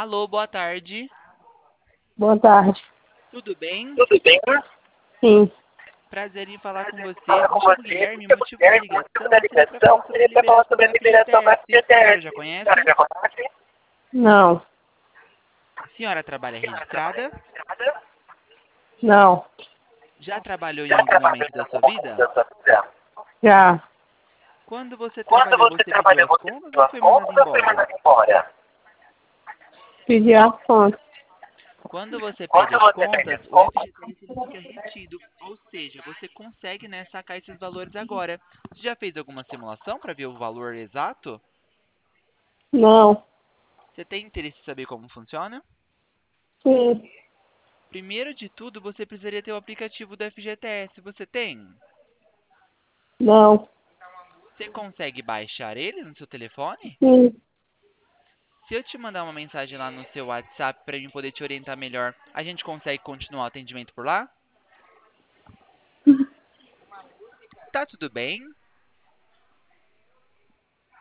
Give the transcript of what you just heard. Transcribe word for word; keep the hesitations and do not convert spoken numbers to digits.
Alô, boa tarde. Boa tarde. Tudo bem? Tudo bem? Sim. Prazer em falar com você. Falar Me com chamo você, Guilherme. meu Motivo da Guilherme, motivo da ligação seria para ligação falar sobre a seria para falar liberação sobre do a liberação do F G T S. A senhora já F G T S. A conhece? senhora já conhece? Não. A senhora trabalha registrada? Não. Já trabalhou em Já algum trabalhou momento em da algum sua momento vida? da sua vida? Já. Quando você Quando trabalhou, você você pediu trabalhou, as você contas pediu ou as foi mandado contas ou foi embora? mandado embora? Pedi as contas. Quando você pede Quando as você pede contas, as o contas, F G T S ele fica retido, ou seja, você consegue, né, sacar esses valores agora. Você já fez alguma simulação para ver o valor exato? não. Você tem interesse em saber como funciona? Sim. Primeiro de tudo, você precisaria ter o aplicativo do F G T S. Você tem? Não. Você consegue baixar ele no seu telefone? Sim. Se eu te mandar uma mensagem lá no seu WhatsApp para mim poder te orientar melhor, a gente consegue continuar o atendimento por lá? Tá tudo bem?